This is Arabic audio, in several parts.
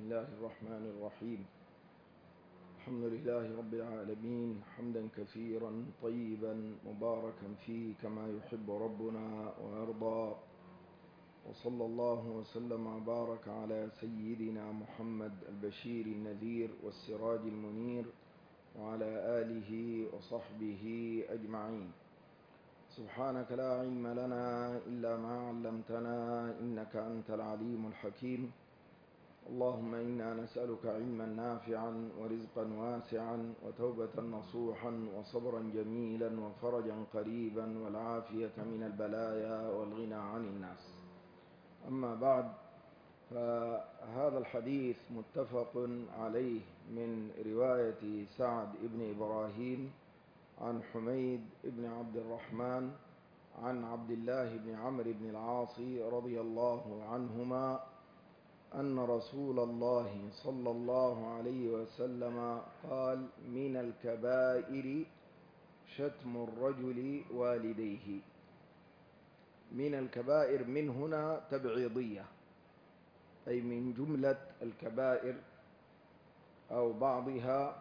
الله الرحمن الرحيم. الحمد لله رب العالمين، حمدا كثيرا طيبا مباركا فيه كما يحب ربنا ويرضى، وصلى الله وسلم وبارك على سيدنا محمد البشير النذير والسراج المنير وعلى آله وصحبه أجمعين. سبحانك لا علم لنا إلا ما علمتنا إنك أنت العليم الحكيم. اللهم إنا نسألك علما نافعا ورزقا واسعا وتوبة نصوحا وصبرا جميلا وفرجا قريبا والعافية من البلايا والغنى عن الناس. أما بعد، فهذا الحديث متفق عليه من رواية سعد بن إبراهيم عن حميد بن عبد الرحمن عن عبد الله بن عمرو بن العاص رضي الله عنهما أن رسول الله صلى الله عليه وسلم قال: من الكبائر شتم الرجل والديه. من الكبائر من هنا تبعيضية، أي من جملة الكبائر أو بعضها،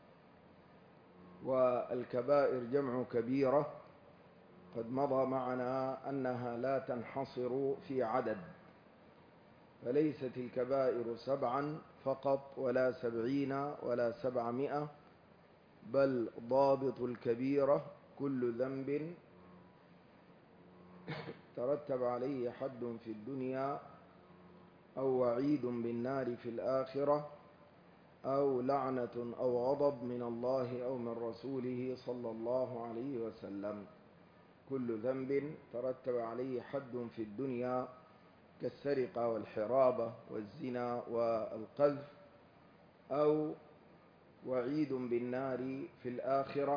والكبائر جمع كبيرة. قد مضى معنا أنها لا تنحصر في عدد، فليست الكبائر 7 فقط ولا 70 ولا 700، بل ضابط الكبيرة كل ذنب ترتب عليه حد في الدنيا أو وعيد بالنار في الآخرة أو لعنة أو غضب من الله أو من رسوله صلى الله عليه وسلم. كل ذنب ترتب عليه حد في الدنيا كالسرقة والحرابة والزنا والقذف، أو وعيد بالنار في الآخرة،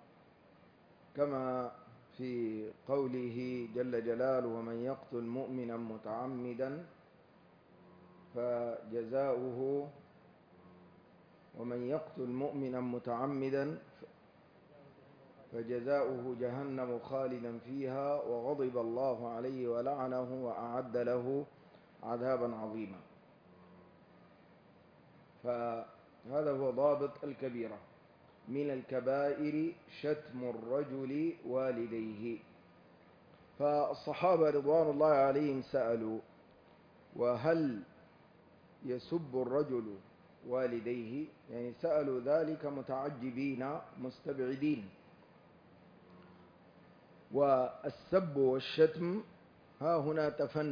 كما في قوله جل جلاله: ومن يقتل مؤمنا متعمدا فجزاؤه جهنم خالدا فيها وغضب الله عليه ولعنه وأعد له عذابا عظيما. فهذا هو ضابط الكبيرة. من الكبائر شتم الرجل والديه. فالصحابة رضوان الله عليهم سألوا: وهل يسب الرجل والديه؟ يعني سألوا ذلك متعجبين مستبعدين. والسب والشتم ها هنا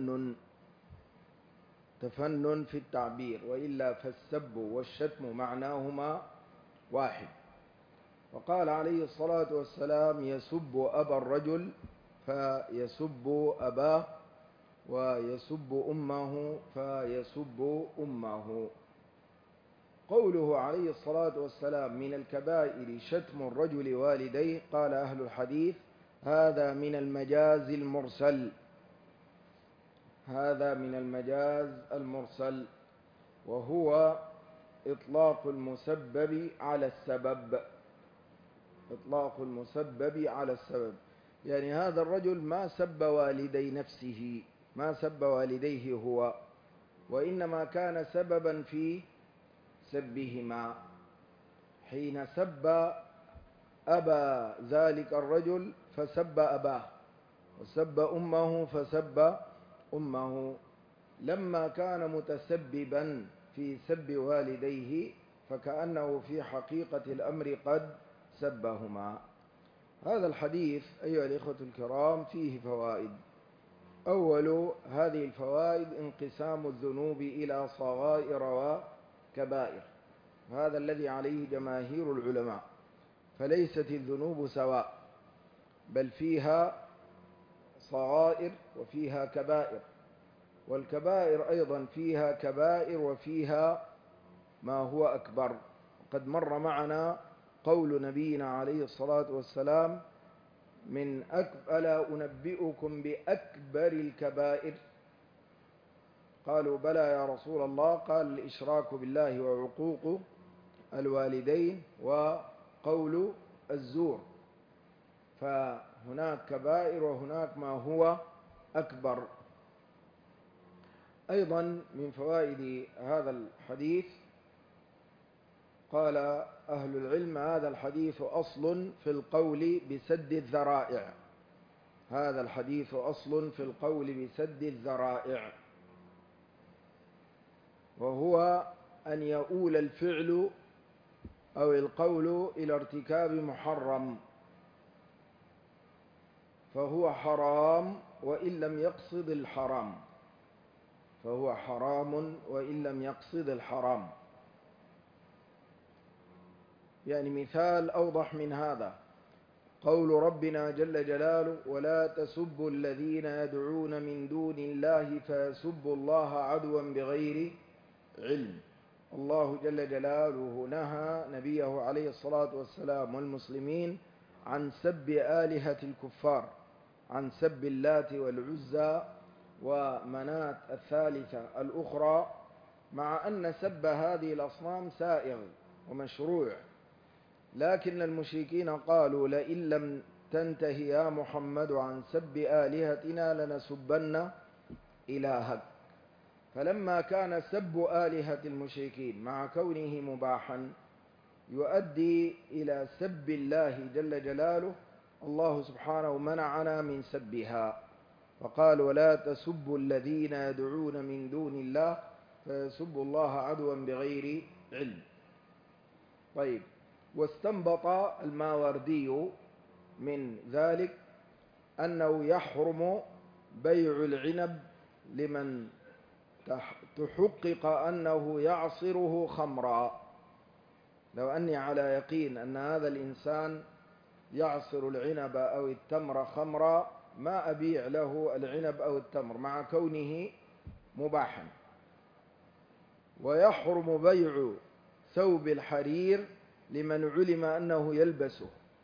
تفنن في التعبير، وإلا فالسب والشتم معناهما واحد. وقال عليه الصلاة والسلام: يسب أبا الرجل فيسب أباه، ويسب أمه فيسب أمه. قوله عليه الصلاة والسلام: من الكبائر شتم الرجل والديه، قال أهل الحديث: هذا من المجاز المرسل. هذا من المجاز المرسل، وهو إطلاق المسبب على السبب. إطلاق المسبب على السبب، يعني هذا الرجل ما سب والدي نفسه، ما سب والديه هو، وإنما كان سببا في سبهما. حين سب أبا ذلك الرجل فسب أباه، وسب أمه فسب أمه. لما كان متسببا في سب والديه فكأنه في حقيقة الأمر قد سبهما. هذا الحديث أيها الإخوة الكرام فيه فوائد. أول هذه الفوائد: انقسام الذنوب إلى صغائر وكبائر، هذا الذي عليه جماهير العلماء. فليست الذنوب سواء، بل فيها صغائر وفيها كبائر، والكبائر أيضا فيها كبائر وفيها ما هو أكبر. قد مر معنا قول نبينا عليه الصلاة والسلام: ألا أنبئكم بأكبر الكبائر؟ قالوا: بلى يا رسول الله. قال: الإشراك بالله وعقوق الوالدين وقول الزور. فهناك كبائر وهناك ما هو أكبر. أيضا من فوائد هذا الحديث قال أهل العلم: هذا الحديث أصل في القول بسد الذرائع. هذا الحديث أصل في القول بسد الذرائع، وهو أن يؤول الفعل أو القول إلى ارتكاب محرم، فهو حرام وإن لم يقصد الحرام، فهو حرام وإن لم يقصد الحرام. يعني مثال أوضح من هذا قول ربنا جل جلاله: ولا تسبوا الذين يدعون من دون الله فيسبوا الله عدوا بغير علم. الله جل جلاله نهى نبيه عليه الصلاة والسلام والمسلمين عن سب آلهة الكفار، عن سب اللات والعزى ومناة الثالثة الأخرى، مع أن سب هذه الأصنام سائغ ومشروع، لكن المشركين قالوا: لئن لم تنته يا محمد عن سب آلهتنا لنسبن إلهك. فلما كان سب آلهة المشركين مع كونه مباحا يؤدي إلى سب الله جل جلاله، الله سبحانه منعنا من سبها، فقال: ولا تسبوا الذين يدعون من دون الله فيسبوا الله عدوا بغير علم. طيب، واستنبط الماوردي من ذلك أنه يحرم بيع العنب لمن تحقق أنه يعصره خمرا. لو أني على يقين أن هذا الإنسان يعصر العنب أو التمر خمرا ما أبيع له العنب أو التمر مع كونه مباحا. ويحرم بيع ثوب الحرير لمن علم أنه يلبسه.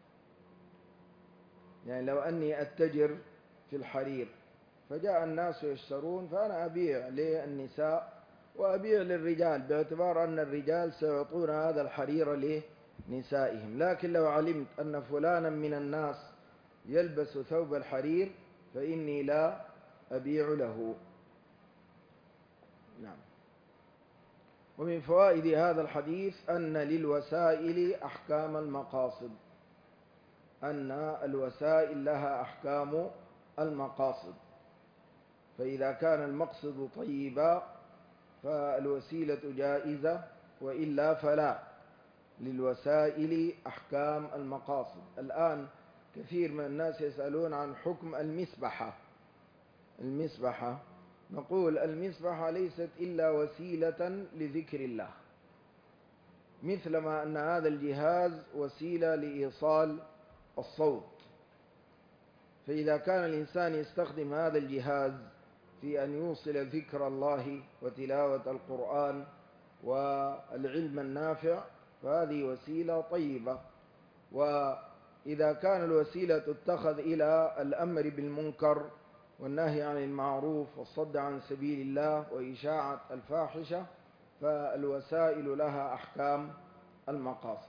يعني لو أني أتجر في الحرير فجاء الناس يشترون، فأنا أبيع للنساء وأبيع للرجال باعتبار أن الرجال سيعطون هذا الحرير لنسائهم. لكن لو علمت أن فلانا من الناس يلبس ثوب الحرير فإني لا أبيع له. نعم. ومن فوائد هذا الحديث أن للوسائل أحكام المقاصد، أن الوسائل لها أحكام المقاصد، فإذا كان المقصد طيبا فالوسيلة جائزة، وإلا فلا. للوسائل أحكام المقاصد. الآن كثير من الناس يسألون عن حكم المسبحة. المسبحة نقول: المسبحة ليست إلا وسيلة لذكر الله، مثلما أن هذا الجهاز وسيلة لإيصال الصوت. فإذا كان الإنسان يستخدم هذا الجهاز في أن يوصل ذكر الله وتلاوة القرآن والعلم النافع فهذه وسيلة طيبة. وإذا كان الوسيلة تتخذ إلى الأمر بالمنكر والنهي عن المعروف والصد عن سبيل الله وإشاعة الفاحشة فالوسائل لها أحكام المقاصد.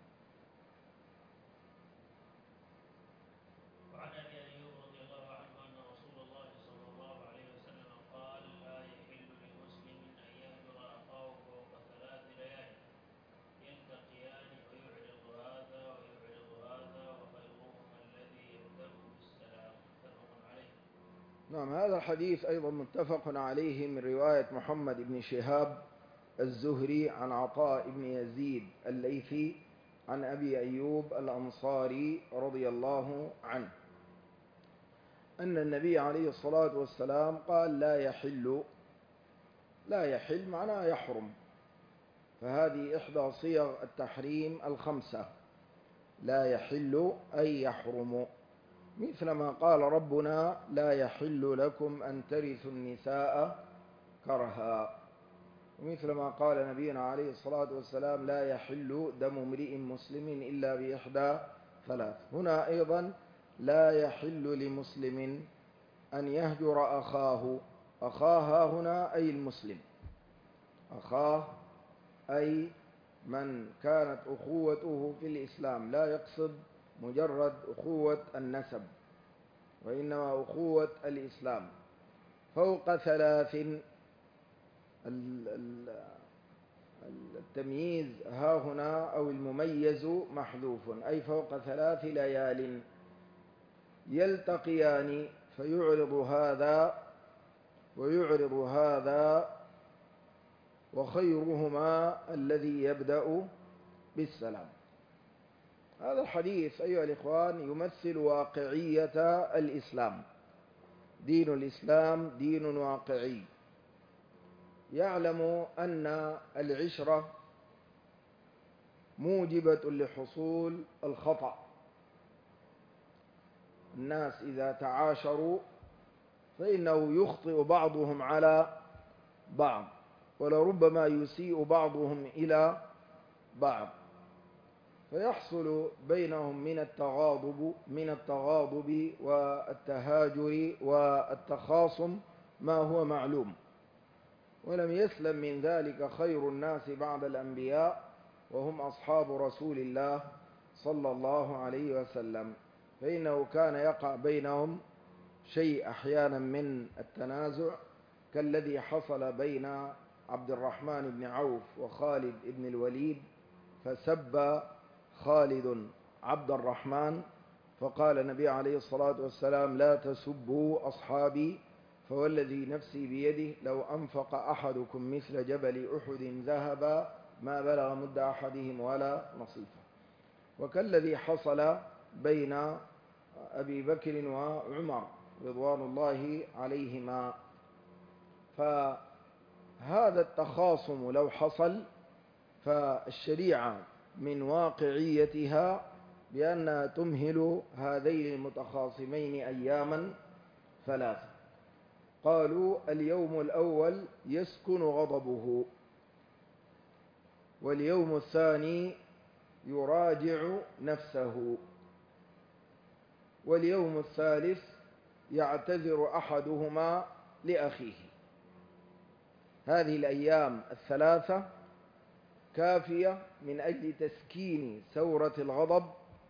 وعن أبي أيوب رضي الله عنه أن رسول الله صلى الله عليه وسلم قال: لا يحل لمسلم أن يهجر أخاه فوق 3 ليال يلتقيان ويعرض هذا ويعرض هذا وخيرهما الذي يبدأ بالسلام. متفق عليه. نعم. هذا الحديث أيضا متفق عليه من رواية محمد بن شهاب الزهري عن عطاء بن يزيد الليثي عن أبي أيوب الأنصاري رضي الله عنه أن النبي عليه الصلاة والسلام قال: لا يحل. لا يحل معناه يحرم، فهذه إحدى صيغ التحريم الخمسة. لا يحل أي يحرم، مثلما قال ربنا: لا يحل لكم أن ترثوا النساء كرها. ومثلما قال نبينا عليه الصلاة والسلام: لا يحل دم امرئ مسلم إلا بإحدى 3. هنا أيضا لا يحل لمسلم أن يهجر أخاه. أخاه هنا أي المسلم، أخاه أي من كانت أخوته في الإسلام، لا يقصد مجرد أخوة النسب وإنما أخوة الإسلام، فوق 3 التمييز ها هنا أو المميز محذوف، أي فوق 3 ليال يلتقيان، فيعرض هذا ويعرض هذا، وخيرهما الذي يبدأ بالسلام. هذا الحديث أيها الإخوان يمثل واقعية الإسلام. دين الإسلام دين واقعي، يعلم أن العشرة موجبة لحصول الخطأ. الناس إذا تعاشروا فإنه يخطئ بعضهم على بعض، ولربما يسيء بعضهم إلى بعض، فيحصل بينهم من التغاضب والتهاجر والتخاصم ما هو معلوم. ولم يسلم من ذلك خير الناس بعد الأنبياء، وهم أصحاب رسول الله صلى الله عليه وسلم، فإنه كان يقع بينهم شيء أحيانا من التنازع، كالذي حصل بين عبد الرحمن بن عوف وخالد بن الوليد، فسب خالد عبد الرحمن، فقال النبي عليه الصلاة والسلام: لا تسبوا أصحابي، فوالذي نفسي بيده لو أنفق أحدكم مثل جبل أحد ذهبا ما بلغ مد أحدهم ولا نصيفه. وكالذي حصل بين أبي بكر وعمر رضوان الله عليهما. فهذا التخاصم لو حصل، فالشريعة من واقعيتها بأنها تمهل هذين المتخاصمين أياما 3. قالوا: اليوم الأول يسكن غضبه، واليوم الثاني يراجع نفسه، واليوم الثالث يعتذر أحدهما لأخيه. هذه الأيام 3 كافية من أجل تسكين ثورة الغضب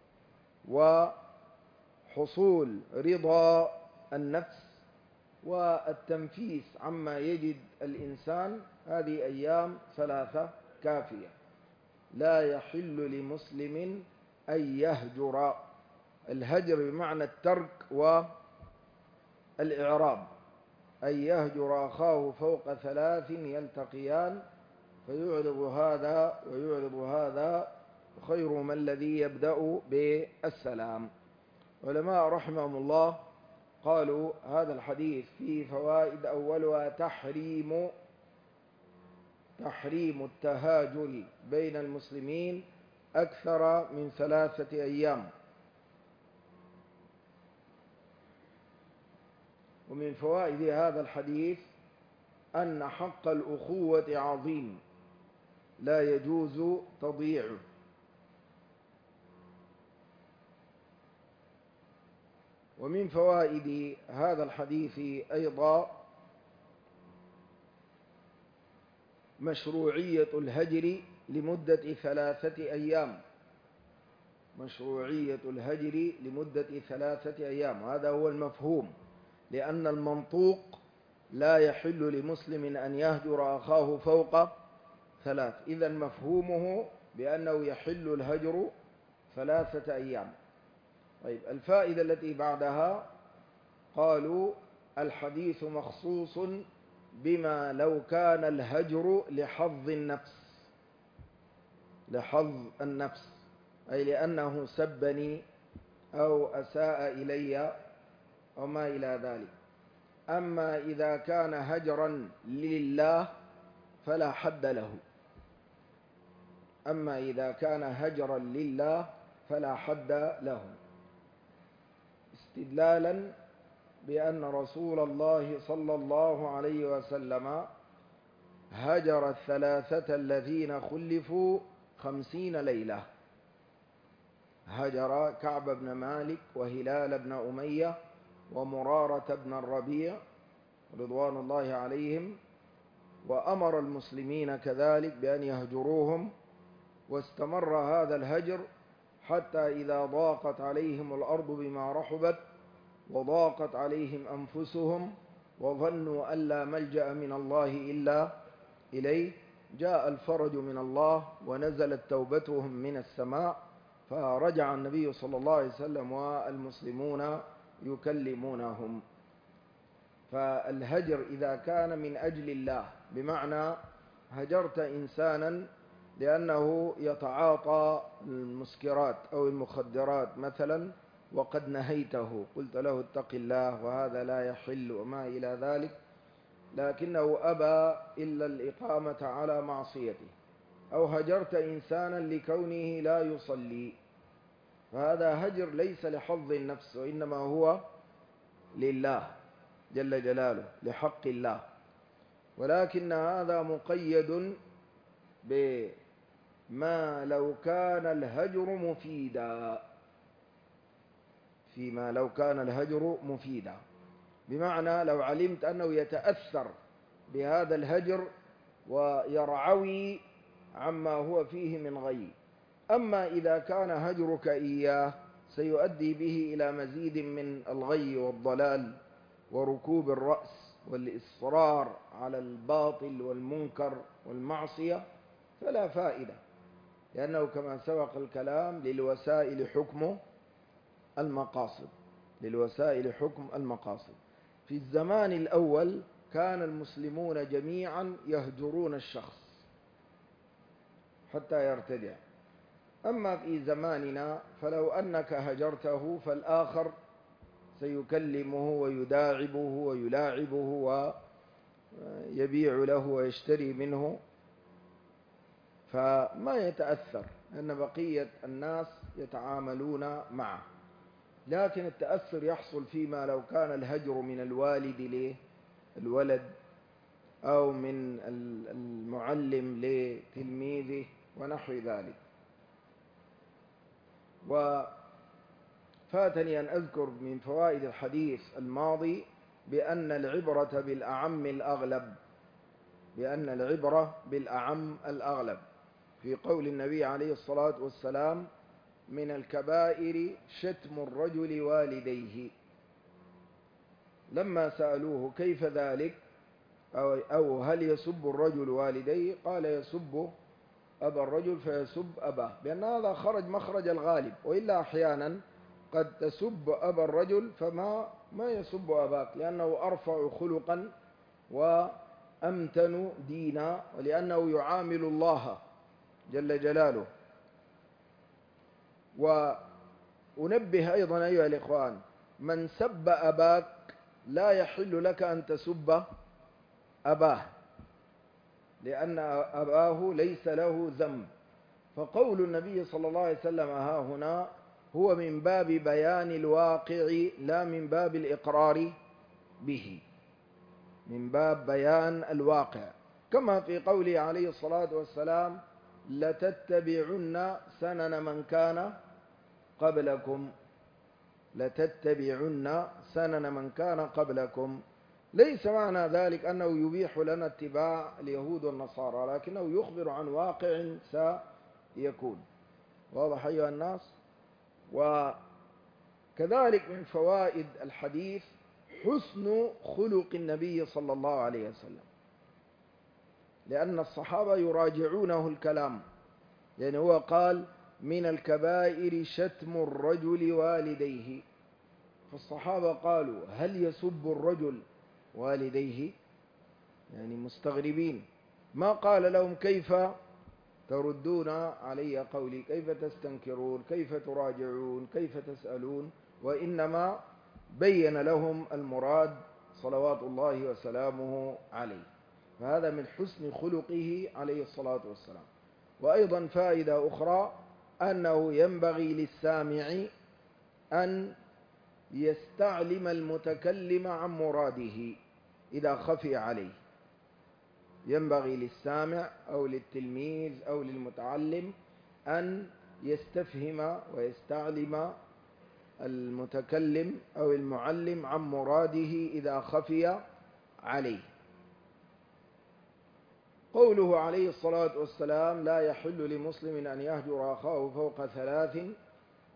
وحصول رضا النفس والتنفيس عما يجد الإنسان. هذه أيام 3 كافية. لا يحل لمسلم أن يهجر. الهجر بمعنى الترك والإعراب، أن يهجر أخاه فوق 3 يلتقيان، فيعرض هذا ويعرض هذا، خيرهما الذي يبدأ بالسلام. علماء رحمهم الله قالوا: هذا الحديث فيه فوائد، أولها تحريم التهاجر بين المسلمين أكثر من 3 أيام. ومن فوائد هذا الحديث أن حق الأخوة عظيم لا يجوز تضييعه. ومن فوائد هذا الحديث أيضا مشروعية الهجر لمدة 3 أيام. مشروعية الهجر لمدة 3 أيام، هذا هو المفهوم، لأن المنطوق لا يحل لمسلم أن يهجر أخاه فوق 3. إذن مفهومه بأنه يحل الهجر 3 أيام. طيب، الفائدة التي بعدها قالوا: الحديث مخصوص بما لو كان الهجر لحظ النفس، أي لأنه سبني أو أساء إلي وما إلى ذلك. أما إذا كان هجرا لله فلا حد له. أما إذا كان هجرا لله فلا حد له، استدلالا بأن رسول الله صلى الله عليه وسلم هجر 3 الذين خلفوا 50 ليلة. هجر كعب بن مالك وهلال بن أمية ومرارة بن الربيع رضوان الله عليهم، وأمر المسلمين كذلك بأن يهجروهم، واستمر هذا الهجر حتى إذا ضاقت عليهم الأرض بما رحبت وضاقت عليهم أنفسهم وظنوا أن لا ملجأ من الله إلا إليه جاء الفرج من الله ونزلت توبتهم من السماء، فرجع النبي صلى الله عليه وسلم والمسلمون يكلمونهم. فالهجر إذا كان من أجل الله، بمعنى هجرت إنسانا لأنه يتعاطى المسكرات أو المخدرات مثلا وقد نهيته، قلت له اتق الله وهذا لا يحل وما إلى ذلك، لكنه أبى إلا الإقامة على معصيته، أو هجرت إنسانا لكونه لا يصلي، فهذا هجر ليس لحظ النفس وإنما هو لله جل جلاله لحق الله، ولكن هذا مقيد بما لو كان الهجر مفيدا، فيما لو كان الهجر مفيدا، بمعنى لو علمت أنه يتأثر بهذا الهجر ويرعوي عما هو فيه من غي. أما إذا كان هجرك إياه سيؤدي به إلى مزيد من الغي والضلال وركوب الرأس والإصرار على الباطل والمنكر والمعصية، فلا فائدة، لأنه كما سبق الكلام للوسائل حكم المقاصد، للوسائل حكم المقاصد. في الزمان الأول كان المسلمون جميعا يهجرون الشخص حتى يرتدع، أما في زماننا فلو أنك هجرته فالآخر سيكلمه ويداعبه ويلاعبه ويبيع له ويشتري منه، فما يتأثر أن بقية الناس يتعاملون معه. لكن التأثر يحصل فيما لو كان الهجر من الوالد للولد أو من المعلم لتلميذه ونحو ذلك. وفاتني أن أذكر من فوائد الحديث الماضي بأن العبرة بالأعم الأغلب، بأن العبرة بالأعم الأغلب، في قول النبي عليه الصلاة والسلام من الكبائر شتم الرجل والديه. لما سألوه كيف ذلك أو هل يسب الرجل والديه، قال يسب أبا الرجل فيسب أباه، بأن هذا خرج مخرج الغالب، وإلا أحيانا قد تسب أبا الرجل فما يسب أباك، لأنه أرفع خلقا وأمتن دينا، ولأنه يعامل الله جل جلاله. وأنبه أيضا أيها الإخوان، من سب أباك لا يحل لك أن تسب أباه، لأن أباه ليس له ذنب. فقول النبي صلى الله عليه وسلم ها هنا هو من باب بيان الواقع لا من باب الإقرار به، من باب بيان الواقع، كما في قوله عليه الصلاة والسلام لتتبعن سنن من كان قبلكم، لتتبعن سنن من كان قبلكم. ليس معنى ذلك أنه يبيح لنا اتباع اليهود والنصارى، لكنه يخبر عن واقع سيكون. واضح أيها الناس؟ وكذلك من فوائد الحديث حسن خلق النبي صلى الله عليه وسلم، لأن الصحابة يراجعونه الكلام، يعني هو قال من الكبائر شتم الرجل والديه، فالصحابة قالوا هل يسب الرجل والديه؟ يعني مستغربين، ما قال لهم كيف تردون علي قولي، كيف تستنكرون، كيف تراجعون، كيف تسألون، وإنما بين لهم المراد صلوات الله وسلامه عليه. فهذا من حسن خلقه عليه الصلاة والسلام. وأيضا فائدة أخرى أنه ينبغي للسامع أن يستعلم المتكلم عن مراده إذا خفي عليه، ينبغي للسامع أو للتلميذ أو للمتعلم أن يستفهم ويستعلم المتكلم أو المعلم عن مراده إذا خفي عليه. قوله عليه الصلاة والسلام لا يحل لمسلم أن يهجر أخاه فوق 3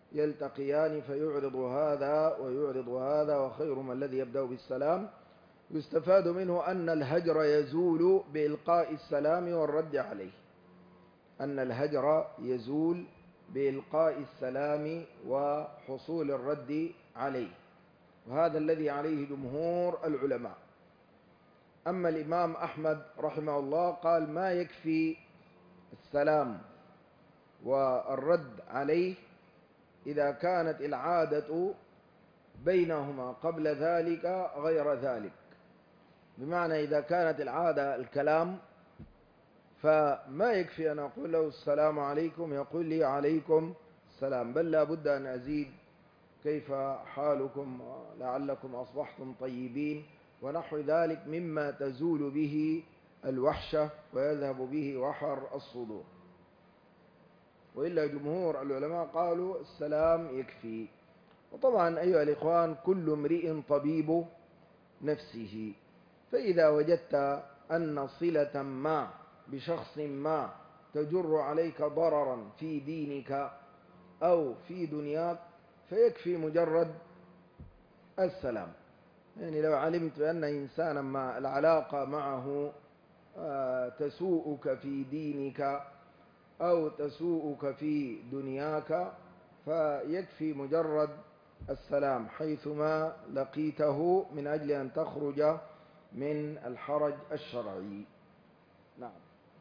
يلتقيان فيعرض هذا ويعرض هذا وخيرهما الذي يبدأ بالسلام، يستفاد منه أن الهجر يزول بإلقاء السلام والرد عليه، أن الهجر يزول بإلقاء السلام وحصول الرد عليه، وهذا الذي عليه جمهور العلماء. أما الإمام أحمد رحمه الله قال ما يكفي السلام والرد عليه إذا كانت العادة بينهما قبل ذلك غير ذلك، بمعنى إذا كانت العادة الكلام فما يكفي أن أقول له السلام عليكم يقول لي عليكم السلام، بل لا بد أن أزيد كيف حالكم لعلكم أصبحتم طيبين ونحو ذلك مما تزول به الوحشة ويذهب به وحر الصدور. وإلا جمهور العلماء قالوا السلام يكفي. وطبعا أيها الإخوان كل امرئ طبيب نفسه، فإذا وجدت أن صلة ما بشخص ما تجر عليك ضررا في دينك أو في دنياك فيكفي مجرد السلام. يعني لو علمت أن إنسانا ما العلاقة معه تسوءك في دينك أو تسوءك في دنياك فيكفي مجرد السلام حيثما لقيته من أجل أن تخرج من الحرج الشرعي. نعم.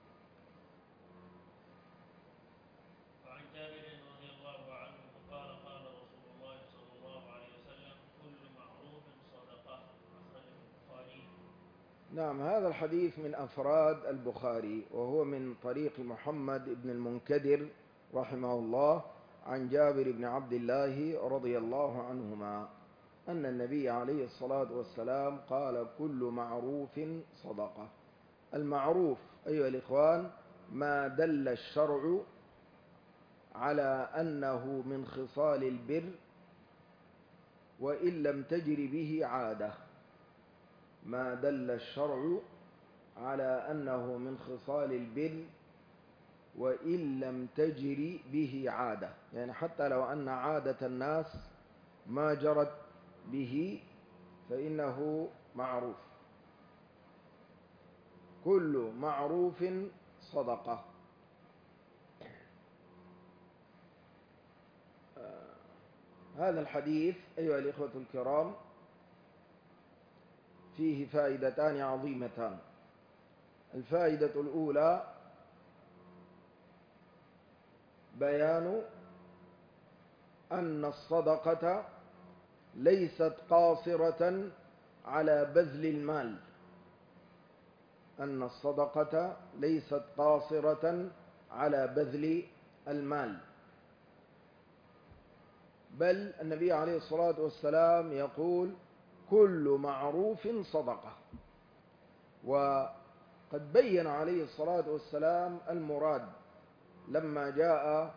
وعن جابر رضي الله عنه قال قال رسول الله صلى الله عليه وسلم كل معروف صدقة، أخرجه البخاري. نعم، هذا الحديث من أفراد البخاري، وهو من طريق محمد بن المنكدر رحمه الله عن جابر بن عبد الله رضي الله عنهما أن النبي عليه الصلاة والسلام قال كل معروف صدقة. المعروف أيها الإخوان ما دل الشرع على أنه من خصال البر وإن لم تجر به عادة، ما دل الشرع على أنه من خصال البر وإن لم تجري به عادة، يعني حتى لو أن عادة الناس ما جرت به فإنه معروف. كل معروف صدقة. هذا الحديث أيها الإخوة الكرام فيه فائدتان عظيمتان. الفائدة الأولى بيان أن الصدقة ليست قاصرة على بذل المال، أن الصدقة ليست قاصرة على بذل المال، بل النبي عليه الصلاة والسلام يقول كل معروف صدقة. وقد بين عليه الصلاة والسلام المراد لما جاء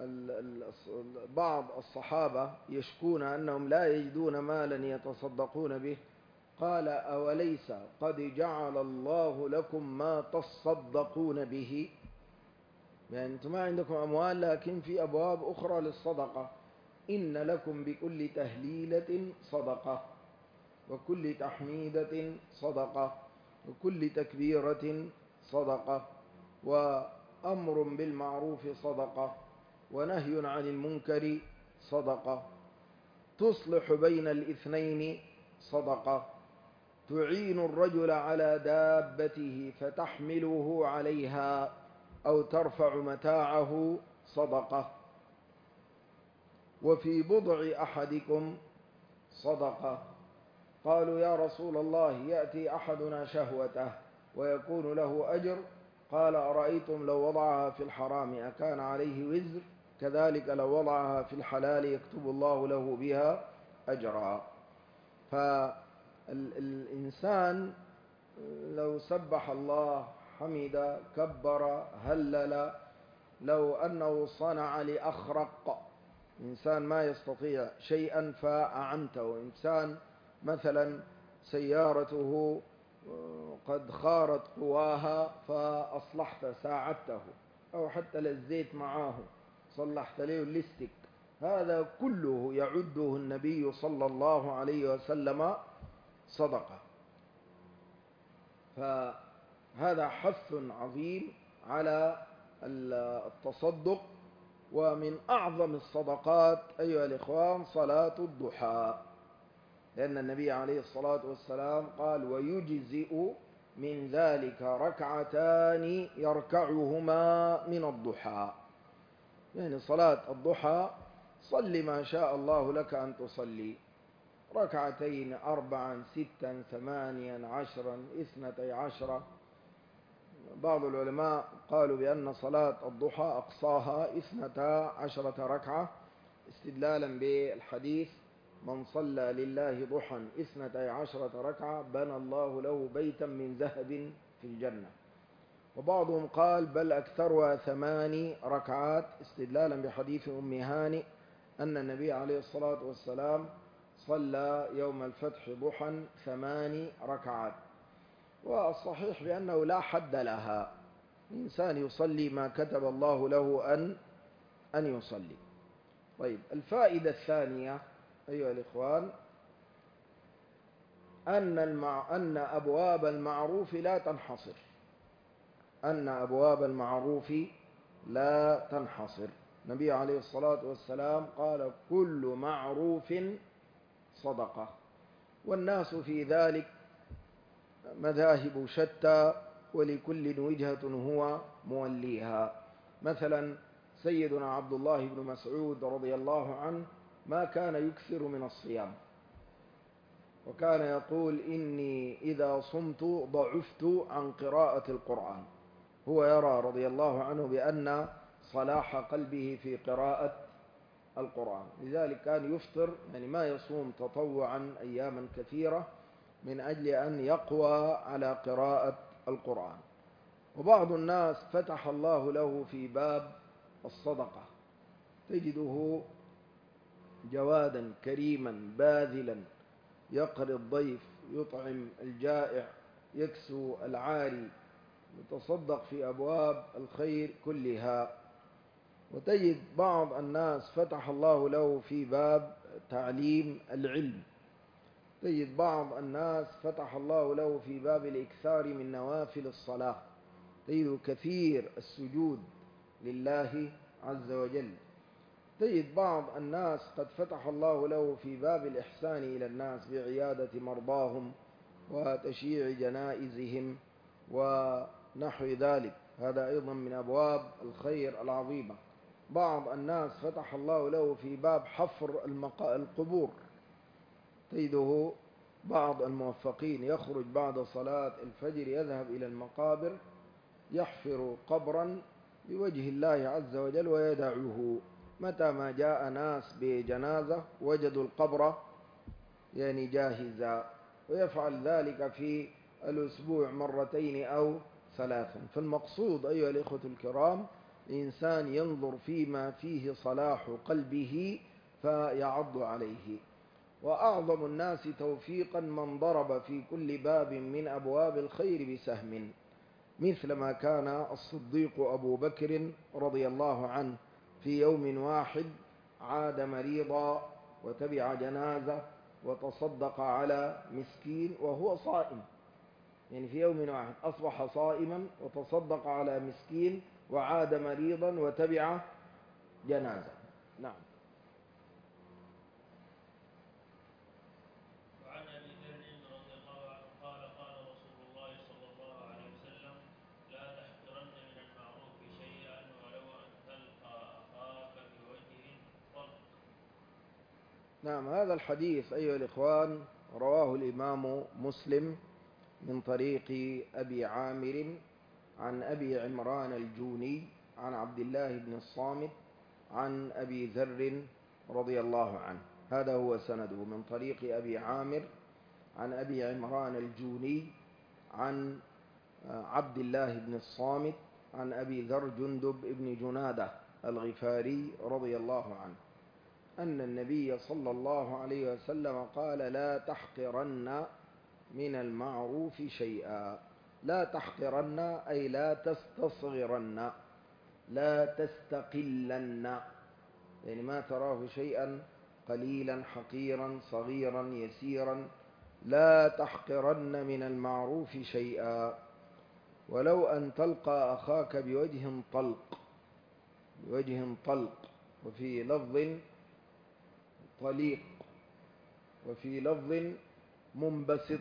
بعض الصحابة يشكون أنهم لا يجدون مالا يتصدقون به، قال أوليس قد جعل الله لكم ما تصدقون به؟ يعني أنتم ما عندكم أموال لكن في أبواب أخرى للصدقة. إن لكم بكل تهليلة صدقة وكل تحميدة صدقة وكل تكبيرة صدقة وأمر بالمعروف صدقة ونهي عن المنكر صدقة تصلح بين الاثنين صدقة تعين الرجل على دابته فتحمله عليها أو ترفع متاعه صدقة وفي بضع أحدكم صدقة. قالوا يا رسول الله يأتي أحدنا شهوته ويكون له أجر؟ قال أرأيتم لو وضعها في الحرام أكان عليه وزر؟ كذلك لو وضعها في الحلال يكتب الله له بها أجرا. فالإنسان لو سبح الله حمد كبر هلل، لو أنه صنع لأخرق، إنسان ما يستطيع شيئا فأعنته، إنسان مثلا سيارته قد خارت قواها فأصلحت ساعدته، أو حتى للزيت معاه صلحت له الليستك، هذا كله يعده النبي صلى الله عليه وسلم صدقة. فهذا حث عظيم على التصدق. ومن أعظم الصدقات أيها الإخوان صلاة الضحى، لأن النبي عليه الصلاة والسلام قال: ويجزئ من ذلك ركعتان يركعهما من الضحى. يعني صلاة الضحى صل ما شاء الله لك أن تصلي، ركعتين، 4، 6، 8، 10، 12. بعض العلماء قالوا بأن صلاة الضحى أقصاها 12 ركعة، استدلالا بالحديث: من صلى لله ضحى 12 ركعة بنى الله له بيتا من ذهب في الجنة. وبعضهم قال بل أكثرها 8 ركعات، استدلالا بحديث أم هانئ أن النبي عليه الصلاة والسلام صلى يوم الفتح ضحى 8 ركعات. والصحيح بأنه لا حد لها، الإنسان يصلي ما كتب الله له أن يصلي. طيب، الفائدة الثانية أيها الإخوان أن أبواب المعروف لا تنحصر، أن أبواب المعروف لا تنحصر. النبي عليه الصلاة والسلام قال: كل معروف صدقة. والناس في ذلك مذاهب شتى، ولكل وجهة هو موليها. مثلا سيدنا عبد الله بن مسعود رضي الله عنه ما كان يكثر من الصيام، وكان يقول: إني إذا صمت ضعفت عن قراءة القرآن. هو يرى رضي الله عنه بأن صلاح قلبه في قراءة القرآن، لذلك كان يفطر، يعني ما يصوم تطوعا أياما كثيرة من أجل أن يقوى على قراءة القرآن. وبعض الناس فتح الله له في باب الصدقة، تجده جوادا كريما باذلا، يقري الضيف، يطعم الجائع، يكسو العاري، يتصدق في أبواب الخير كلها. وتجد بعض الناس فتح الله له في باب تعليم العلم، تجد بعض الناس فتح الله له في باب الإكثار من نوافل الصلاة، تجد كثير السجود لله عز وجل. تجد بعض الناس قد فتح الله له في باب الإحسان إلى الناس بعيادة مرضاهم وتشييع جنائزهم ونحو ذلك، هذا أيضا من أبواب الخير العظيمة. بعض الناس فتح الله له في باب حفر القبور، تجده بعض الموفقين يخرج بعد صلاة الفجر يذهب إلى المقابر يحفر قبرا بوجه الله عز وجل ويدعوه. متى ما جاء ناس بجنازة وجدوا القبر يعني جاهزا، ويفعل ذلك في الأسبوع 2 أو 3. فالمقصود أيها الإخوة الكرام الإنسان ينظر فيما فيه صلاح قلبه فيعض عليه. وأعظم الناس توفيقا من ضرب في كل باب من أبواب الخير بسهم، مثل ما كان الصديق أبو بكر رضي الله عنه في يوم واحد عاد مريضا وتبع جنازة وتصدق على مسكين وهو صائم، يعني في يوم واحد أصبح صائما وتصدق على مسكين وعاد مريضا وتبع جنازة. نعم. وعن أبي ذر رضي الله عنه قال: قال رسول الله صلى الله عليه وسلم: لا تحقرن من المعروف شيئا ولو أن تلقى أخاك بوجه طلق. نعم، هذا الحديث أيها الإخوان رواه الإمام مسلم من طريق أبي عامر عن أبي عمران الجوني عن عبد الله بن الصامت عن أبي ذر رضي الله عنه. هذا هو سنده من طريق أبي عامر عن أبي عمران الجوني عن عبد الله بن الصامت عن أبي ذر جندب بن جنادة الغفاري رضي الله عنه أن النبي صلى الله عليه وسلم قال: لا تحقرن من المعروف شيئا. لا تحقرن أي لا تستصغرن، لا تستقلن، يعني ما تراه شيئا قليلا حقيرا صغيرا يسيرا، لا تحقرن من المعروف شيئا ولو أن تلقى أخاك بوجه طلق، بوجه طلق، وفي لفظ طليق، وفي لفظ منبسط.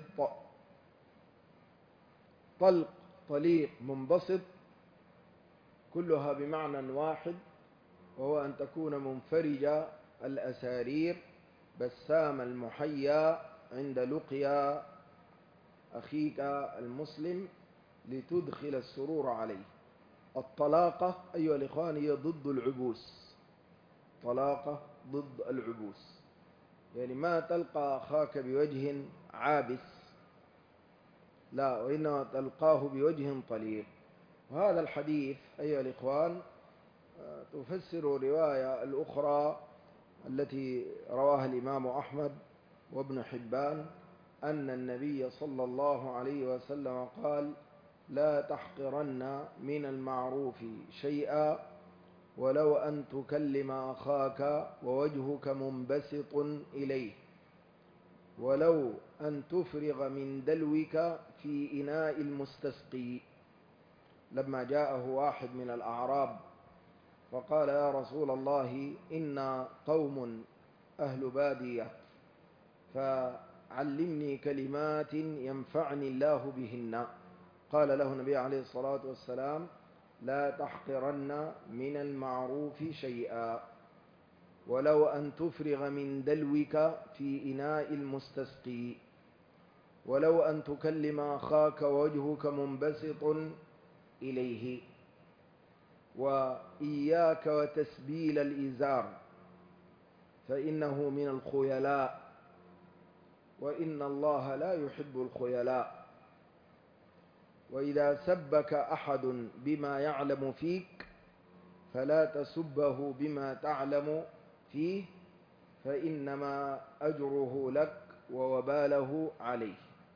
طلق، طليق، منبسط، كلها بمعنى واحد، وهو أن تكون منفرج الأسارير بسام المحيا عند لقيا أخيك المسلم لتدخل السرور عليه. الطلاقة أيها الإخوان هي ضد العبوس، طلاقة ضد العبوس، يعني ما تلقى أخاك بوجه عابس، لا، وإنما تلقاه بوجه طليق. وهذا الحديث أيها الإخوان تفسر رواية الأخرى التي رواها الإمام أحمد وابن حبان أن النبي صلى الله عليه وسلم قال: لا تحقرن من المعروف شيئا ولو أن تكلم أخاك ووجهك منبسط إليه، ولو أن تفرغ من دلوك في إناء المستسقي. لما جاءه واحد من الأعراب فقال: يا رسول الله، إنا قوم أهل بادية، فعلمني كلمات ينفعني الله بهن. قال له النبي عليه الصلاة والسلام: لا تحقرن من المعروف شيئا ولو أن تفرغ من دلوك في إناء المستسقي، ولو أن تكلم أخاك ووجهك منبسط إليه، وإياك وتسبيل الإزار فإنه من الخيلاء، وإن الله لا يحب الخيلاء. وإذا سبك أحد بما يعلم فيك فلا تسبه بما تعلم فيه، فإنما أجره لك ووباله عليه.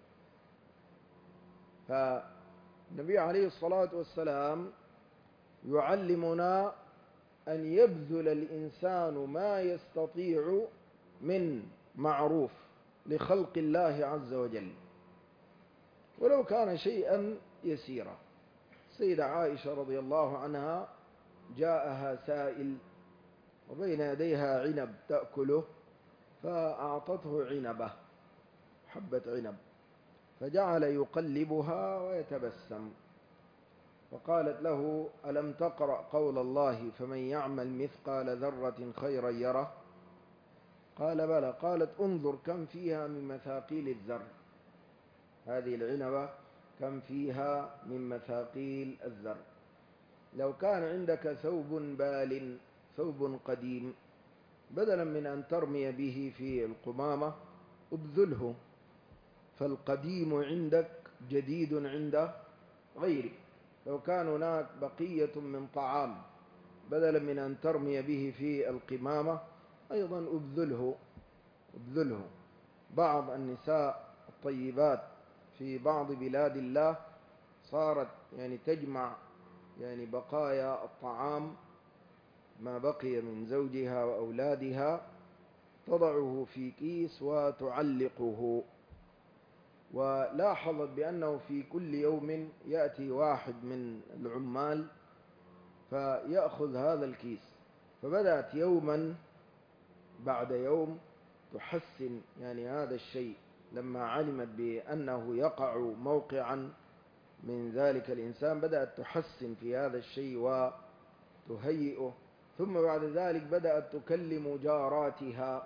فالنبي عليه الصلاة والسلام يعلمنا أن يبذل الإنسان ما يستطيع من معروف لخلق الله عز وجل، ولو كان شيئا يسيرا. السيدة عائشة رضي الله عنها جاءها سائل وبين يديها عنب تأكله، فأعطته عنبة، حبة عنب، فجعل يقلبها ويتبسم، فقالت له: ألم تقرأ قول الله: فمن يعمل مثقال ذرة خيرا يره؟ قال: بلى. قالت: انظر كم فيها من مثاقيل الذر، هذه العنبة كم فيها من مثاقيل الذر. لو كان عندك ثوب بال، ثوب قديم، بدلا من أن ترمي به في القمامة ابذله، فالقديم عندك جديد عند غيرك. لو كان هناك بقية من طعام، بدلا من أن ترمي به في القمامة أيضا ابذله، ابذله. بعض النساء الطيبات في بعض بلاد الله صارت تجمع بقايا الطعام، ما بقي من زوجها وأولادها، تضعه في كيس وتعلقه. ولاحظت بأنه في كل يوم يأتي واحد من العمال فيأخذ هذا الكيس، فبدأت يوما بعد يوم تحسن هذا الشيء. لما علمت بأنه يقع موقعا من ذلك الإنسان بدأت تحسن في هذا الشيء وتهيئه. ثم بعد ذلك بدأت تكلم جاراتها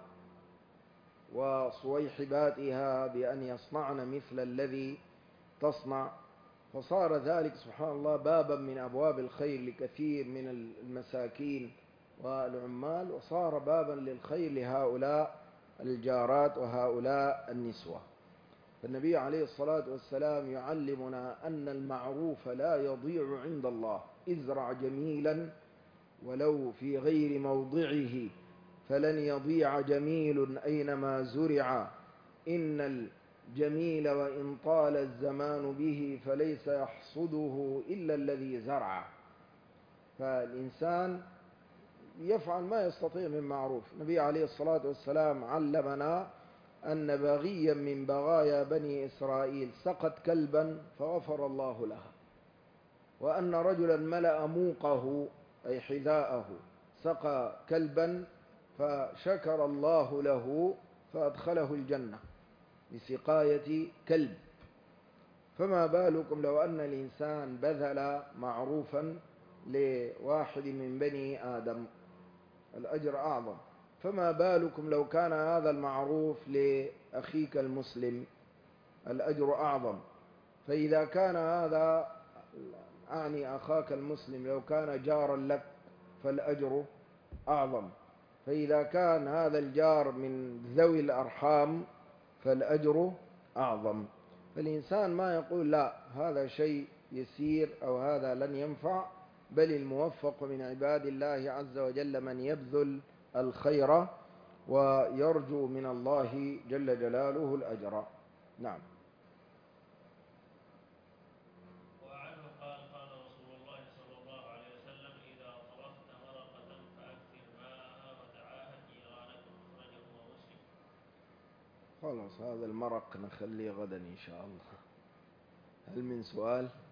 وصويحباتها بأن يصنعن مثل الذي تصنع، فصار ذلك سبحان الله بابا من أبواب الخير لكثير من المساكين والعمال، وصار بابا للخير لهؤلاء الجارات وهؤلاء النسوة. فالنبي عليه الصلاة والسلام يعلمنا أن المعروف لا يضيع عند الله. ازرع جميلا ولو في غير موضعه فلن يضيع جميل أينما زرع، إن الجميل وإن طال الزمان به فليس يحصده إلا الذي زرع. فالإنسان يفعل ما يستطيع من معروف. النبي عليه الصلاة والسلام علمنا أن بغيا من بغايا بني إسرائيل سقت كلبا فغفر الله لها، وأن رجلا ملأ موقه أي حذاءه سقى كلبا فشكر الله له فأدخله الجنة بسقاية كلب. فما بالكم لو أن الإنسان بذل معروفا لواحد من بني آدم، الأجر أعظم. فما بالكم لو كان هذا المعروف لأخيك المسلم، الأجر أعظم. فإذا كان هذا، أعني أخاك المسلم، لو كان جارا لك فالأجر أعظم. فإذا كان هذا الجار من ذوي الأرحام فالأجر أعظم. فالإنسان ما يقول لا هذا شيء يسير أو هذا لن ينفع، بل الموفق من عباد الله عز وجل من يبذل الخير ويرجو من الله جل جلاله الأجر. نعم. وعنه قال قال رسول الله صلى الله عليه وسلم إذا طرفت مرقة فأكثر ماءها وتعاهد جيرانكم، أخرجه مسلم. خلاص هذا المرق نخليه غدا إن شاء الله. هل من سؤال؟